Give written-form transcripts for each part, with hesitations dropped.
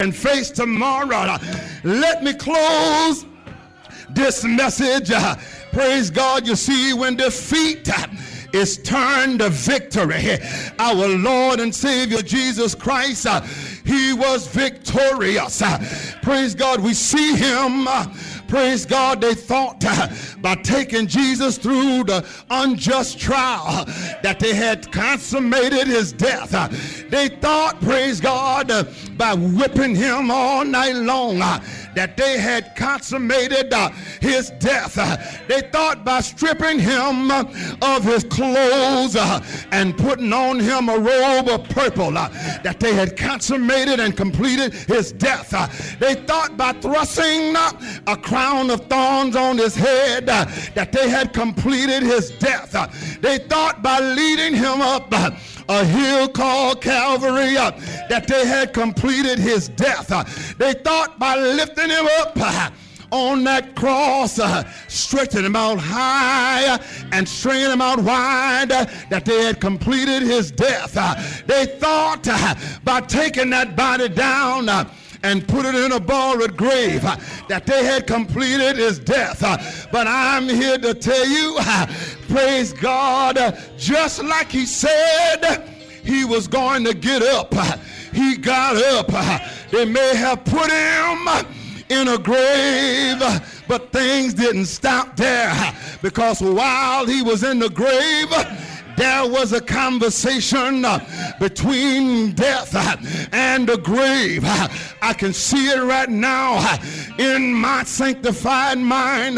and face tomorrow. Let me close this message. Praise God. You see, when defeat is turned to victory, our Lord and Savior Jesus Christ, he was victorious. Praise God. We see him. Praise God, they thought by taking Jesus through the unjust trial that they had consummated his death. They thought, praise God, by whipping him all night long, that they had consummated his death. They thought by stripping him of his clothes and putting on him a robe of purple, that they had consummated and completed his death. They thought by thrusting a crown of thorns on his head that they had completed his death. They thought by leading him up a hill called Calvary that they had completed his death. They thought by lifting him up on that cross, stretching him out high and stringing him out wide, that they had completed his death. They thought by taking that body down and put it in a borrowed grave that they had completed his death. But I'm here to tell you, praise God, just like he said he was going to get up, he got up. They may have put him in a grave, but things didn't stop there, because while he was in the grave, there was a conversation between death and the grave. I can see it right now in my sanctified mind.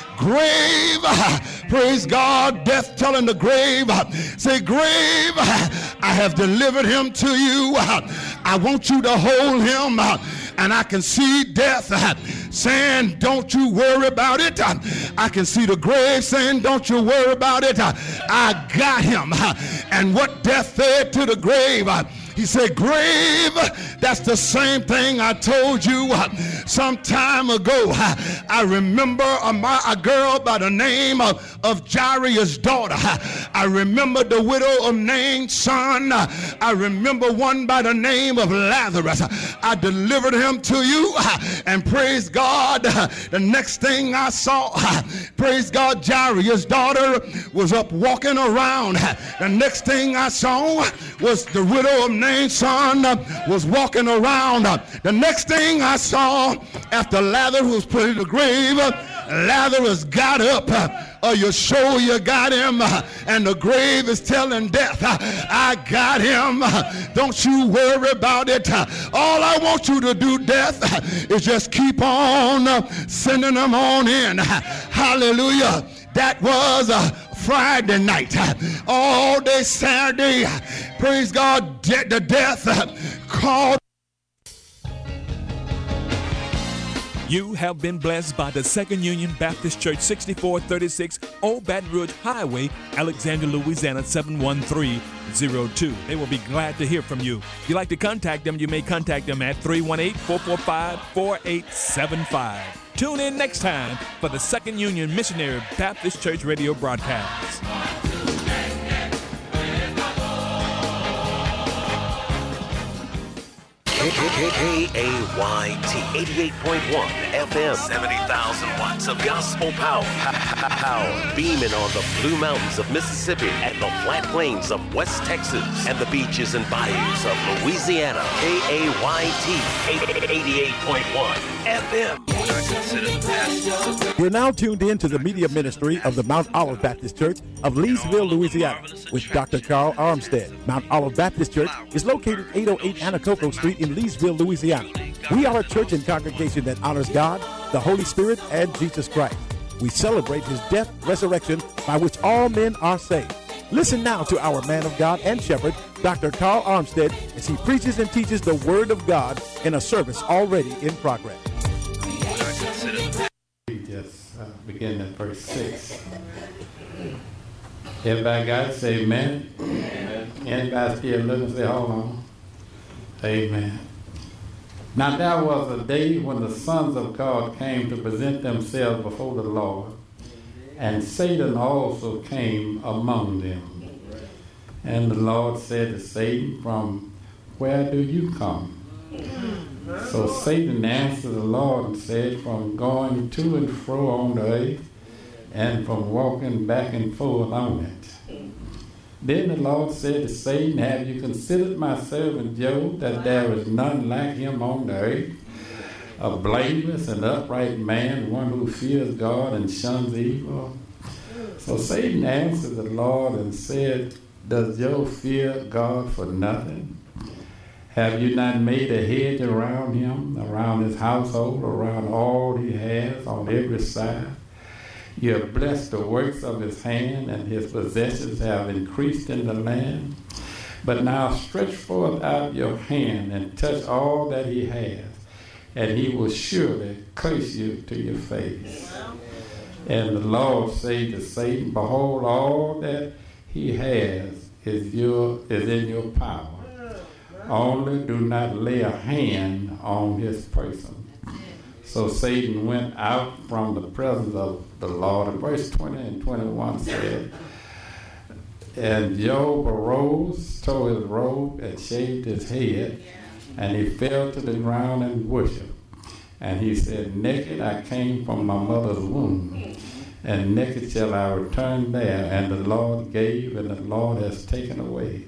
Grave, praise God, death telling the grave, say, grave, I have delivered him to you. I want you to hold him. And I can see death saying, don't you worry about it. I can see the grave saying, don't you worry about it. I got him. And what death said to the grave, he said, grave, that's the same thing I told you some time ago. I remember a girl by the name of Jairus' daughter. I remember the widow of Nain's son. I remember one by the name of Lazarus. I delivered him to you, and praise God, the next thing I saw, praise God, Jairus' daughter was up walking around. The next thing I saw was the widow of Nain's son was walking around. The next thing I saw, after Lazarus was put in the grave, Lazarus got up. Are you sure you got him? And the grave is telling death, I got him. Don't you worry about it. All I want you to do, death, is just keep on sending them on in. Hallelujah. That was Friday night. All day Saturday, praise God, the death called. You have been blessed by the Second Union Baptist Church, 6436 Old Baton Rouge Highway, Alexandria, Louisiana, 71302. They will be glad to hear from you. If you'd like to contact them, you may contact them at 318-445-4875. Tune in next time for the Second Union Missionary Baptist Church radio broadcast. KAYT 88.1 FM, 70,000 watts of gospel power. Beaming on the Blue Mountains of Mississippi and the flat plains of West Texas and the beaches and bayous of Louisiana. KAYT 88.1 FM. We're now tuned in to the media ministry of the Mount Olive Baptist Church of Leesville, Louisiana, with Dr. Carl Armstead. Mount Olive Baptist Church is located 808 Anacoco Street in Leesville, Louisiana. We are a church and congregation that honors God, the Holy Spirit, and Jesus Christ. We celebrate his death, resurrection, by which all men are saved. Listen now to our man of God and shepherd, Dr. Carl Armstead, as he preaches and teaches the Word of God in a service already in progress. Just begin at verse 6. Everybody got it? Say amen. Amen. Anybody still looking? Say hold on. Amen. Now there was a day when the sons of God came to present themselves before the Lord, and Satan also came among them. And the Lord said to Satan, from where do you come? So Satan answered the Lord and said, from going to and fro on the earth, and from walking back and forth on it. Then the Lord said to Satan, have you considered my servant Job, that there is none like him on the earth, a blameless and upright man, one who fears God and shuns evil? So Satan answered the Lord and said, does Job fear God for nothing? Have you not made a hedge around him, around his household, around all he has on every side? You have blessed the works of his hand, and his possessions have increased in the land. But now stretch forth out your hand and touch all that he has, and he will surely curse you to your face. And the Lord said to Satan, behold, all that he has is in your power. Only do not lay a hand on his person. So Satan went out from the presence of the Lord. And verse 20 and 21 said, and Job arose, tore his robe, and shaved his head, and he fell to the ground and worshipped. And he said, naked I came from my mother's womb, and naked shall I return there. And the Lord gave, and the Lord has taken away.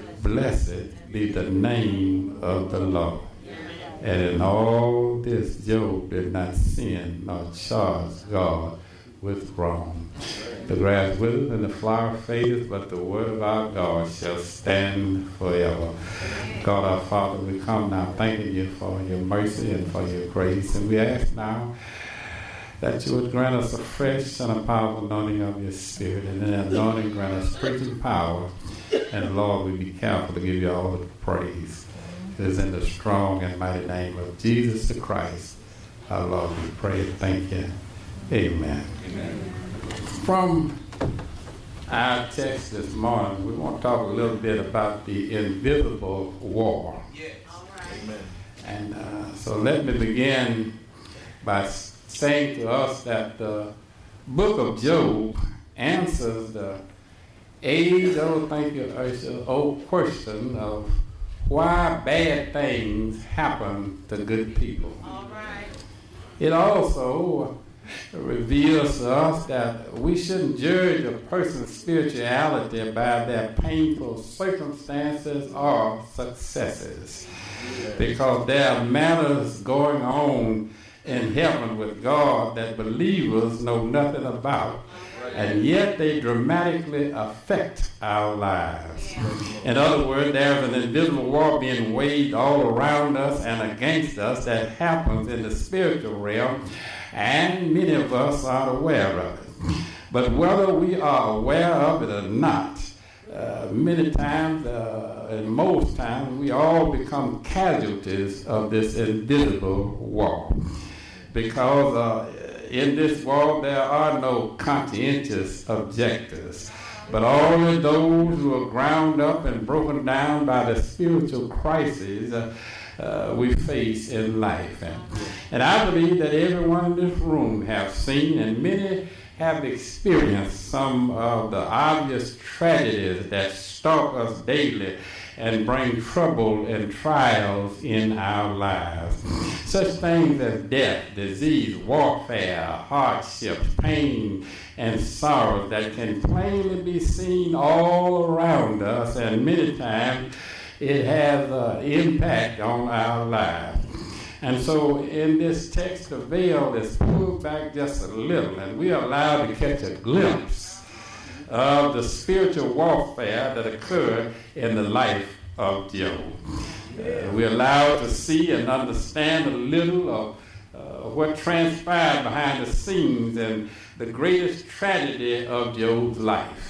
Blessed be the name of the Lord. And in all this Job did not sin nor charge God with wrong. The grass withers and the flower fadeth, but the word of our God shall stand forever. God our Father, we come now thanking you for your mercy and for your grace. And we ask now that you would grant us a fresh and a powerful anointing of your Spirit, and in that anointing grant us preaching power. And Lord, we be careful to give you all the praise. It is in the strong and mighty name of Jesus the Christ, our Lord, we pray and thank you. Amen. Amen. From our text this morning, we want to talk a little bit about the invisible war. Yes. All right. Amen. And so let me begin by saying to us that the book of Job answers the age-old, thank you, Ursula, old question of why bad things happen to good people. All right. It also reveals to us that we shouldn't judge a person's spirituality by their painful circumstances or successes, because there are matters going on in heaven with God that believers know nothing about, and yet they dramatically affect our lives. In other words, there's an invisible war being waged all around us and against us that happens in the spiritual realm, and many of us are aware of it. But whether we are aware of it or not, many times, and most times, we all become casualties of this invisible war. Because in this war, there are no conscientious objectors, but only those who are ground up and broken down by the spiritual crises we face in life. And I believe that everyone in this room have seen, and many have experienced, some of the obvious tragedies that stalk us daily and bring trouble and trials in our lives. Such things as death, disease, warfare, hardships, pain, and sorrow that can plainly be seen all around us, and many times it has an impact on our lives. And so in this text, the veil is pulled back just a little, and we are allowed to catch a glimpse of the spiritual warfare that occurred in the life of Job. We're allowed to see and understand a little of what transpired behind the scenes and the greatest tragedy of Job's life.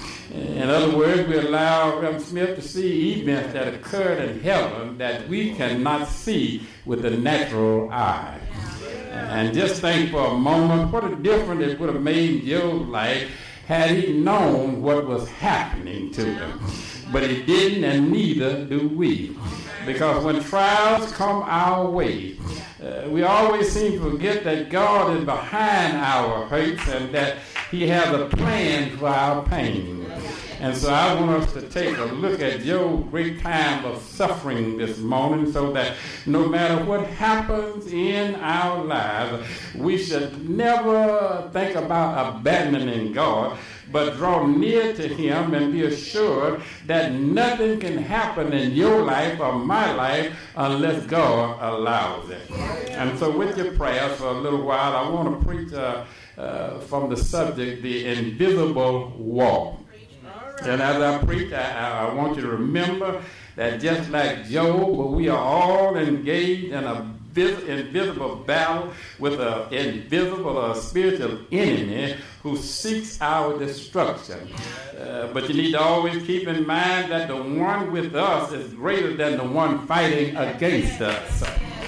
In other words, we allow Reverend Smith to see events that occurred in heaven that we cannot see with the natural eye. And just think for a moment what a difference it would have made Job's life had he known what was happening to him. But he didn't, and neither do we. Because when trials come our way, we always seem to forget that God is behind our hurts and that he has a plan for our pain. And so I want us to take a look at Job's great time of suffering this morning, so that no matter what happens in our lives, we should never think about abandoning God, but draw near to him and be assured that nothing can happen in your life or my life unless God allows it. And so with your prayers for a little while, I want to preach from the subject, the invisible wall. And as I preach, I want you to remember that just like Job, we are all engaged in a invisible battle with an invisible or spiritual enemy who seeks our destruction. But you need to always keep in mind that the one with us is greater than the one fighting against us.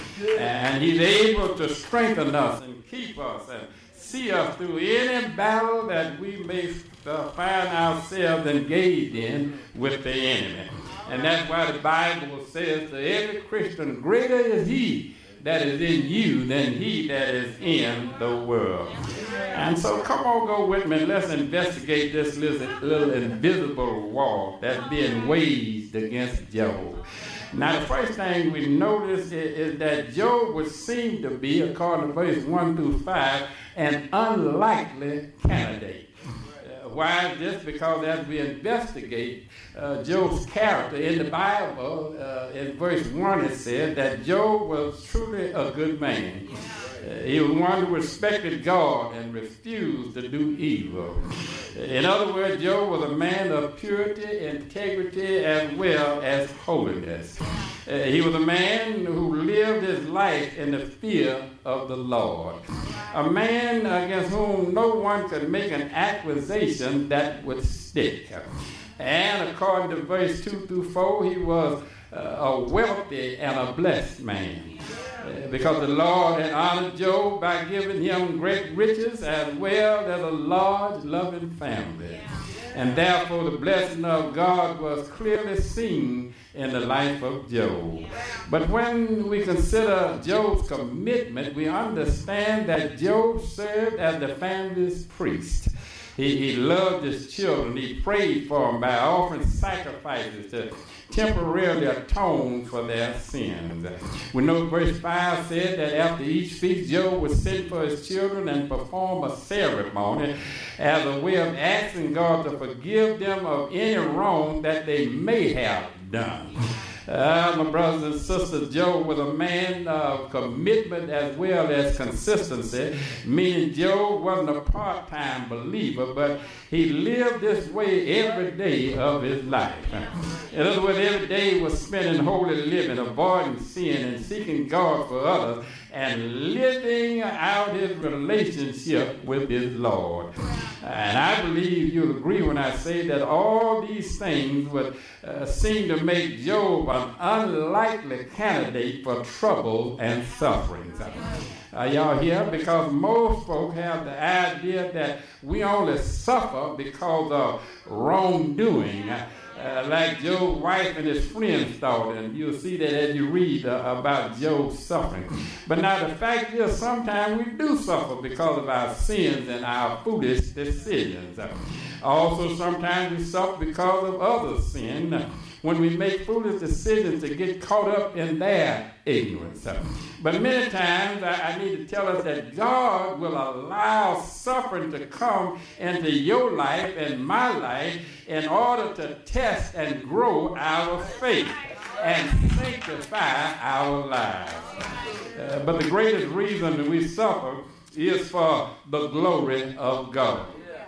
And he's able to strengthen us and keep us and see us through any battle that we may find ourselves engaged in with the enemy. And that's why the Bible says to every Christian, greater is he that is in you than he that is in the world. And so come on, go with me, and let's investigate this little invisible wall that's being waged against Job. Now, the first thing we notice is that Job would seem to be, according to verse 1 through 5, an unlikely candidate. Why is this? Because as we investigate Job's character in the Bible, in verse 1 it said that Job was truly a good man. He was one who respected God and refused to do evil. In other words, Job was a man of purity, integrity, as well as holiness. He was a man who lived his life in the fear of the Lord. A man against whom no one could make an accusation that would stick. And according to verse 2 through 4, he was a wealthy and a blessed man. Because the Lord had honored Job by giving him great riches as well as a large, loving family. And therefore the blessing of God was clearly seen in the life of Job. But when we consider Job's commitment, we understand that Job served as the family's priest. He loved his children. He prayed for them by offering sacrifices to temporarily atone for their sins. We know verse 5 said that after each feast, Job would send for his children and perform a ceremony as a way of asking God to forgive them of any wrong that they may have done. My brothers and sisters, Job was a man of commitment as well as consistency, meaning Job wasn't a part-time believer, but he lived this way every day of his life. In other words, every day was spent in holy living, avoiding sin and seeking God for others, and living out his relationship with his Lord. And I believe you'll agree when I say that all these things would seem to make Job an unlikely candidate for trouble and sufferings. Are y'all here? Because most folk have the idea that we only suffer because of wrongdoing. Like Job's wife and his friends thought, and you'll see that as you read about Job's suffering. But now the fact is, sometimes we do suffer because of our sins and our foolish decisions. Also, sometimes we suffer because of others' sin, when we make foolish decisions to get caught up in their ignorance. But many times I need to tell us that God will allow suffering to come into your life and my life in order to test and grow our faith and sanctify our lives. But the greatest reason that we suffer is for the glory of God.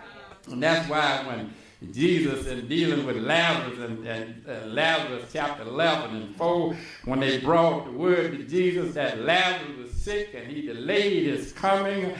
And that's why when Jesus, in dealing with Lazarus and Lazarus chapter 11 and 4, when they brought the word to Jesus that Lazarus was sick and he delayed his coming,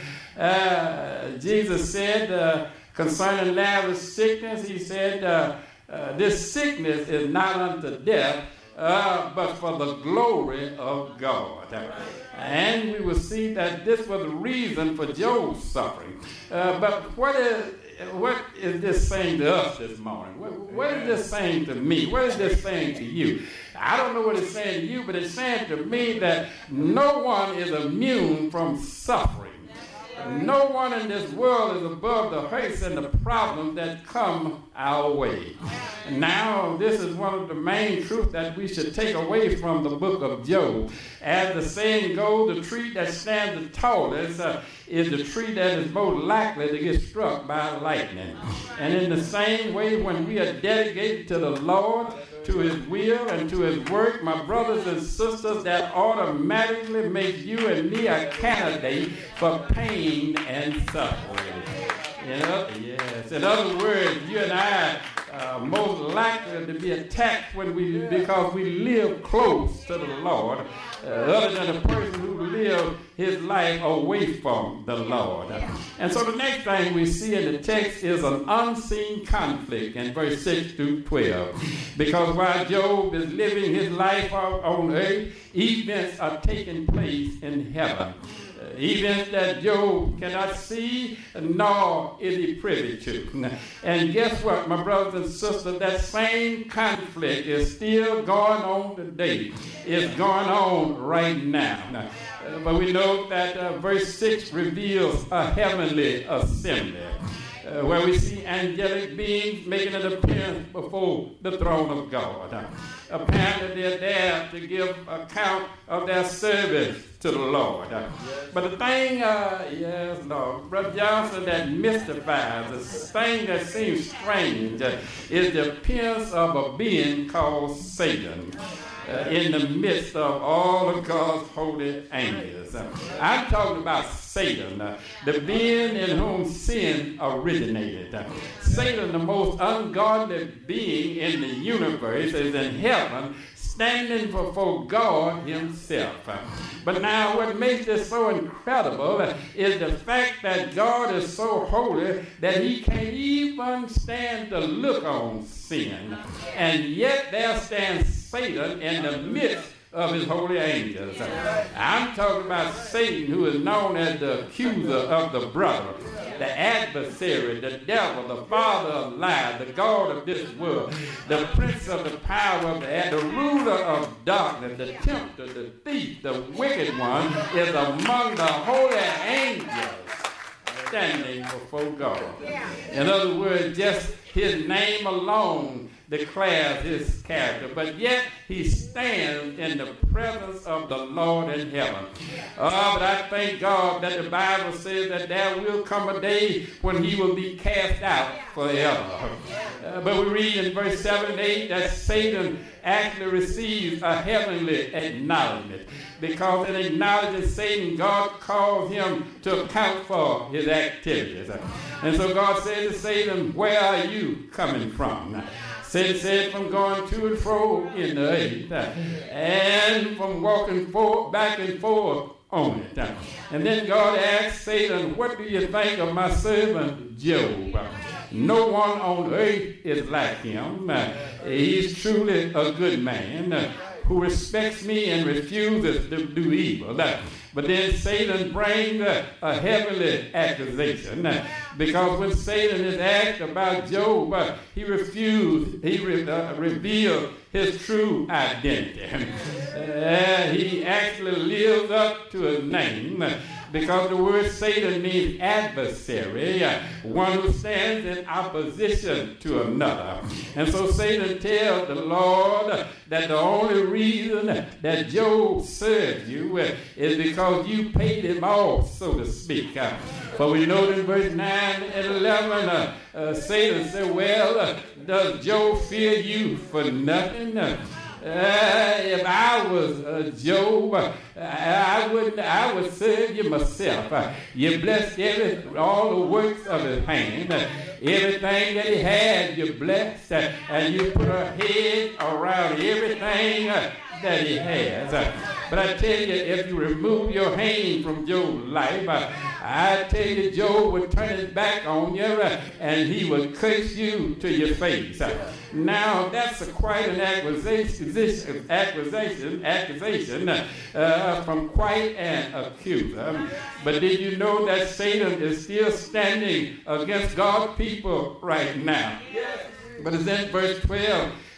Jesus said concerning Lazarus' sickness, he said, this sickness is not unto death, but for the glory of God. And we will see that this was the reason for Job's suffering. But what is this saying to us this morning? What is this saying to me? What is this saying to you? I don't know what it's saying to you, but it's saying to me that no one is immune from suffering. No one in this world is above the hurts and the problems that come our way. Now, this is one of the main truths that we should take away from the book of Job. As the saying goes, the tree that stands the tallest is the tree that is most likely to get struck by lightning. And in the same way, when we are dedicated to the Lord, to his will and to his work, my brothers and sisters, that automatically makes you and me a candidate for pain and suffering. Yes. In other words, you and I are most likely to be attacked because we live close to the Lord, other than a person who lives his life away from the Lord. And so the next thing we see in the text is an unseen conflict in verse 6 through 12. Because while Job is living his life on earth, events are taking place in heaven. Events that Job cannot see, nor is he privy to. And guess what, my brothers and sisters? That same conflict is still going on today. It's going on right now. But we know that verse 6 reveals a heavenly assembly, where we see angelic beings making an appearance before the throne of God. Apparently they're there to give account of their service to the Lord. But the thing, yes, Lord, Brother Johnson, that mystifies, the thing that seems strange is the appearance of a being called Satan in the midst of all of God's holy angels. I'm talking about Satan, the being in whom sin originated. Satan, the most ungodly being in the universe, is in heaven, standing before God himself. But now what makes this so incredible is the fact that God is so holy that he can't even stand to look on sin. And yet there stands Satan in the midst of his holy angels. I'm talking about Satan, who is known as the accuser of the brother, the adversary, the devil, the father of lies, the god of this world, the prince of the power of the air, the ruler of darkness, the tempter, the thief, the wicked one, is among the holy angels standing before God. In other words, just his name alone declares his character, but yet he stands in the presence of the Lord in heaven. But I thank God that the Bible says that there will come a day when he will be cast out forever. But we read in verse 7 and 8 that Satan actually receives a heavenly acknowledgement, because in acknowledging Satan, God calls him to account for his activities. And so God said to Satan, "Where are you coming from?" Satan said, "From going to and fro in the earth, and from walking back and forth on it." And then God asked Satan, "What do you think of my servant Job? No one on earth is like him. He's truly a good man who respects me and refuses to do evil." But then Satan brings a heavenly accusation, because when Satan is asked about Job, he revealed his true identity. He actually lives up to his name, because the word Satan means adversary, one who stands in opposition to another. And so Satan tells the Lord that the only reason that Job served you is because you paid him off, so to speak. For we know in verse 9 and 11, Satan said, "Well, does Job fear you for nothing? If I was Job, I would serve you myself. You blessed all the works of his hand. Everything that he had, you blessed, and you put a head around everything that he has. But I tell you, if you remove your hand from Job's life, I tell you, Job would turn his back on you, and he would curse you to your face." Now, that's quite an accusation from quite an accuser. But did you know that Satan is still standing against God's people right now? But it's in verse 12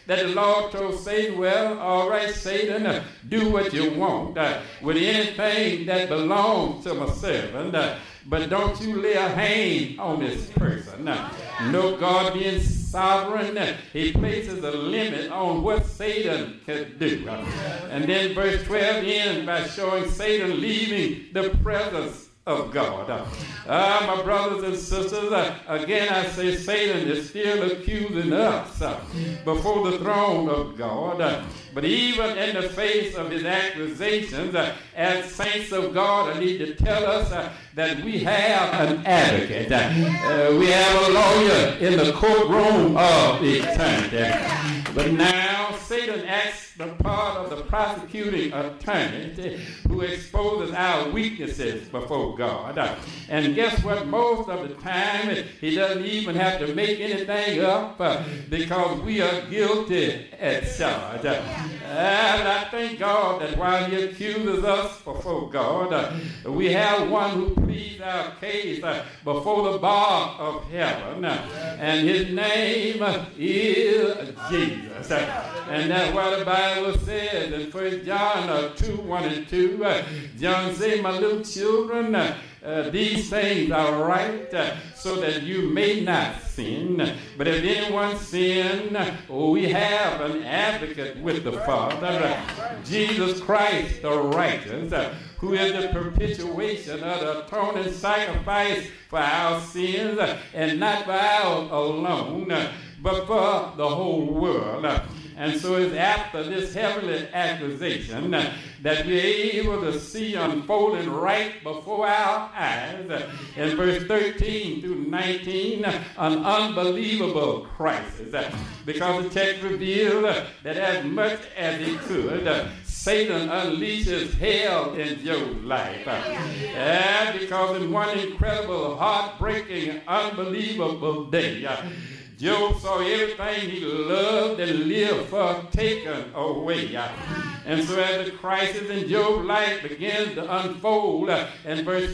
that the Lord told Satan, well, all right, Satan, do what you want with anything that belongs to my servant, but don't you lay a hand on this person. No, God being sovereign, he places a limit on what Satan can do. And then verse 12 ends by showing Satan leaving the presence of God. My brothers and sisters, again I say Satan is still accusing us before the throne of God. But even in the face of his accusations, as saints of God, I need to tell us that we have an advocate. We have a lawyer in the courtroom of eternity. But now Satan acts the part of the prosecuting attorney who exposes our weaknesses before God. And guess what? Most of the time, he doesn't even have to make anything up because we are guilty at charge. And I thank God that while he accuses us before God, we have one who pleads our case before the bar of heaven. And his name is Jesus. And that's why the Bible says in 1 John 2:1-2, John said, my little children, these things are right so that you may not sin. But if anyone sin, we have an advocate with the Father, Jesus Christ the righteous, who is the perpetuation of the atoning sacrifice for our sins, and not for ours alone, but for the whole world. And so it's after this heavenly accusation that we're able to see unfolding right before our eyes in verse 13-19 an unbelievable crisis. Because the text reveals that as much as he could, Satan unleashes hell in Job's life. And because in one incredible, heartbreaking, unbelievable day, Job saw everything he loved and lived for taken away. And so as the crisis in Job's life begins to unfold in verse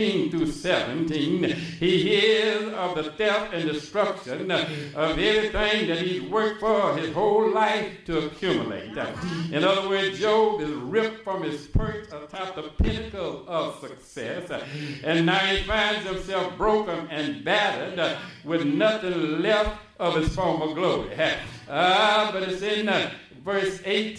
14-17, he hears of the theft and destruction of everything that he's worked for his whole life to accumulate. In other words, Job is ripped from his perch atop the pinnacle of success, and now he finds himself broken and battered with nothing left of his former glory. But it's in verse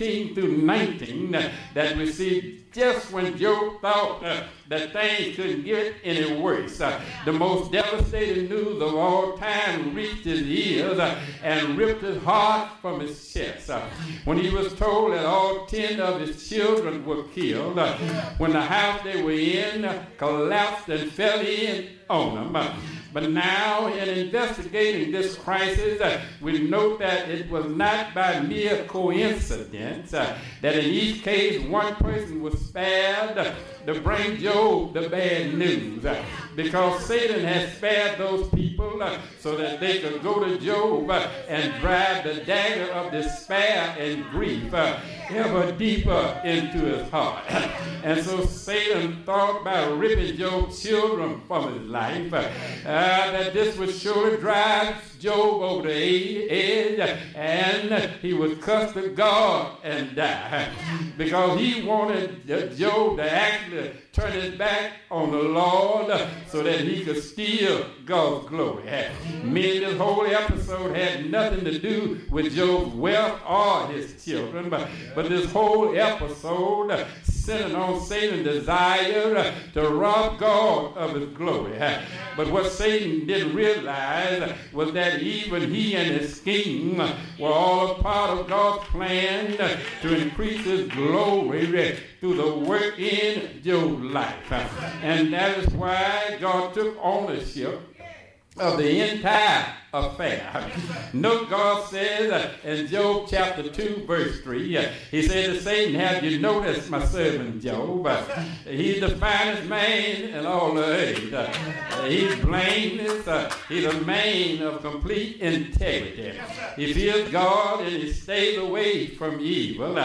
18-19 that we see just when Job thought that things couldn't get any worse, the most devastating news of all time reached his ears and ripped his heart from his chest. When he was told that all 10 of his children were killed, when the house they were in collapsed and fell in on them. But now, in investigating this crisis, we note that it was not by mere coincidence that in each case one person was spared to bring Job the bad news. Because Satan had spared those people so that they could go to Job and drive the dagger of despair and grief ever deeper into his heart. And so Satan thought by ripping Job's children from his life that this would surely drive Job over the edge, and he would cuss to God and die. Because he wanted Job to actually turn his back on the Lord so that he could steal God's glory. Meaning this whole episode had nothing to do with Job's wealth or his children, but this whole episode centered on Satan's desire to rob God of his glory. But what Satan didn't realize was that even he and his scheme were all a part of God's plan to increase his glory through the work in Job's life. And that is why God took ownership of the entire affair. Note God says in Job chapter 2 verse 3, he said to Satan, have you noticed my servant Job? He's the finest man in all the earth. He's blameless. He's a man of complete integrity. He fears God and he stays away from evil.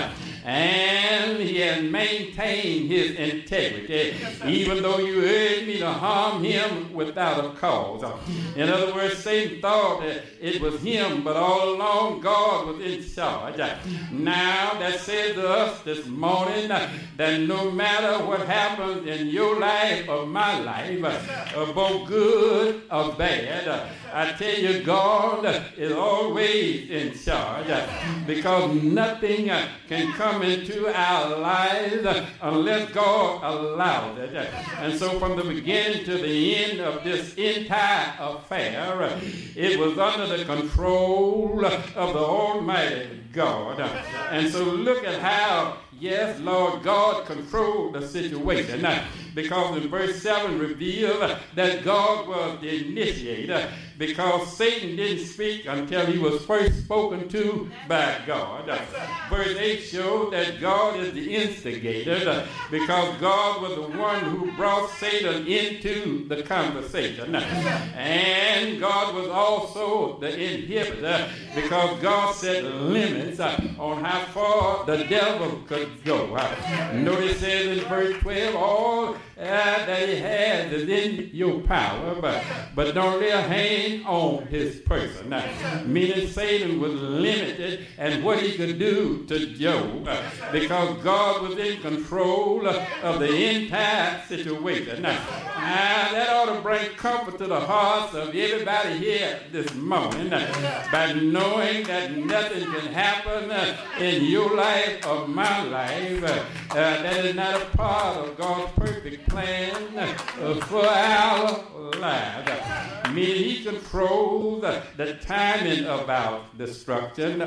And he has maintained his integrity, even though you urged me to harm him without a cause. In other words, Satan thought thought it was him, but all along God was in charge. Now that says to us this morning that no matter what happens in your life or my life, both good or bad, I tell you, God is always in charge, because nothing can come into our lives unless God allows it. And so from the beginning to the end of this entire affair, it was under the control of the Almighty God. And so look at how, yes, Lord God controlled the situation, because in verse 7 revealed that God was the initiator, because Satan didn't speak until he was first spoken to by God. Verse 8 showed that God is the instigator, because God was the one who brought Satan into the conversation. And God was also the inhibitor, because God set limits on how far the devil could go. Notice it says in verse 12, all that he has is in your power, but don't lay a hand on his person. Meaning Satan was limited in what he could do to Job, because God was in control of the entire situation. That ought to bring comfort to the hearts of everybody here this morning, by knowing that nothing can happen in your life or my life that is not a part of God's perfect plan for our lives. Meaning he controls the timing of our disruptions.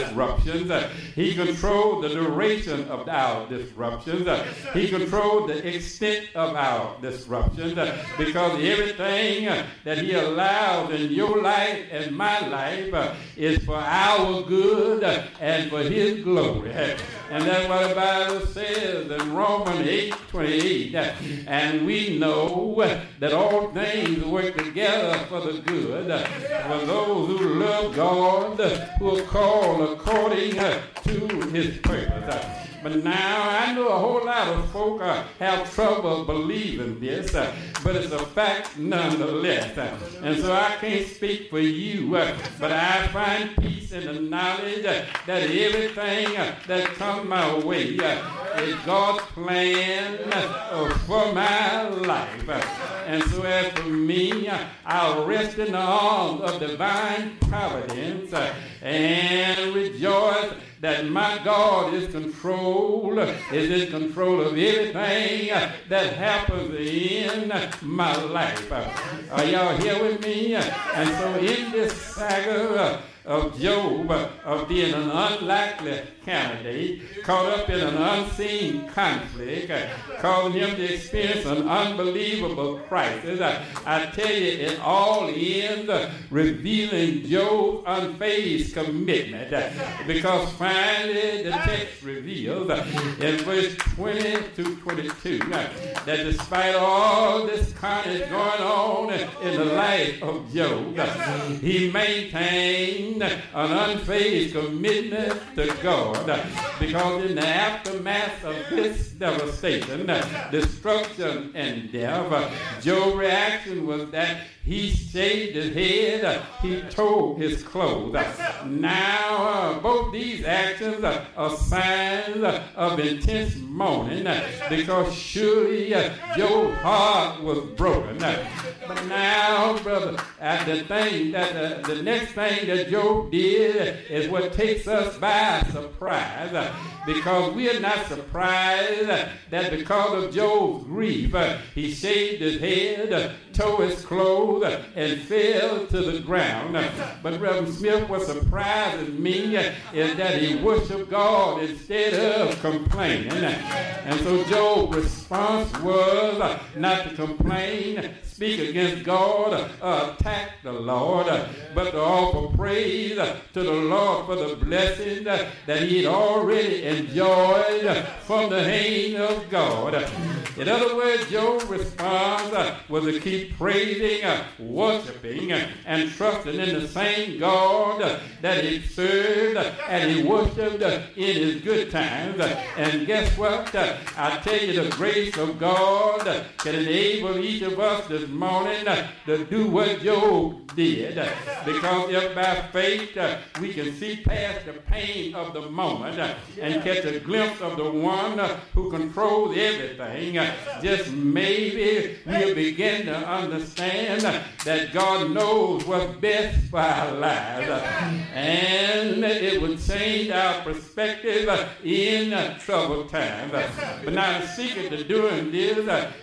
He controls the duration of our disruptions. He controls the extent of our disruptions, because everything that he allows in your life and my life is for our good and for his glory. And that's what the Bible says in Romans 8:28. And we know that all things work together for the good for those who love God, who are called according to his purpose. But now I know a whole lot of folk have trouble believing this, but it's a fact nonetheless. And so I can't speak for you, but I find peace in the knowledge that everything that comes my way is God's plan for my life. And so as for me, I'll rest in the arms of divine providence and rejoice that my God is in control of everything that happens in my life. Are y'all here with me? And so in this saga of Job, of being an unlikely candidate, caught up in an unseen conflict, causing him to experience an unbelievable crisis, I tell you, it all ends revealing Job's unfazed commitment, because finally the text reveals in verse 20 to 22 that despite all this carnage going on in the life of Job, he maintained an unfazed commitment to God, because in the aftermath of this devastation, destruction, and death, Job's reaction was that he shaved his head, he tore his clothes. Now, both these actions are signs of intense mourning, because surely Job's heart was broken. But now, brother, the next thing that Job did is what takes us by surprise, because we are not surprised that because of Job's grief, he shaved his head, tore his clothes, and fell to the ground. But Reverend Smith, what surprises me is that he worshiped God instead of complaining. And so Job's response was not to complain, speak against God, attack the Lord, but to offer praise to the Lord for the blessings that he had already already enjoyed from the hand of God. In other words, Job's response was to keep praising, worshiping, and trusting in the same God that he served and he worshiped in his good times. And guess what? I tell you, the grace of God can enable each of us this morning to do what Job did. Because if by faith we can see past the pain of the moment and catch a glimpse of the one who controls everything, just maybe we'll begin to understand that God knows what's best for our lives. And it would change our perspective in troubled times. But now the secret to doing this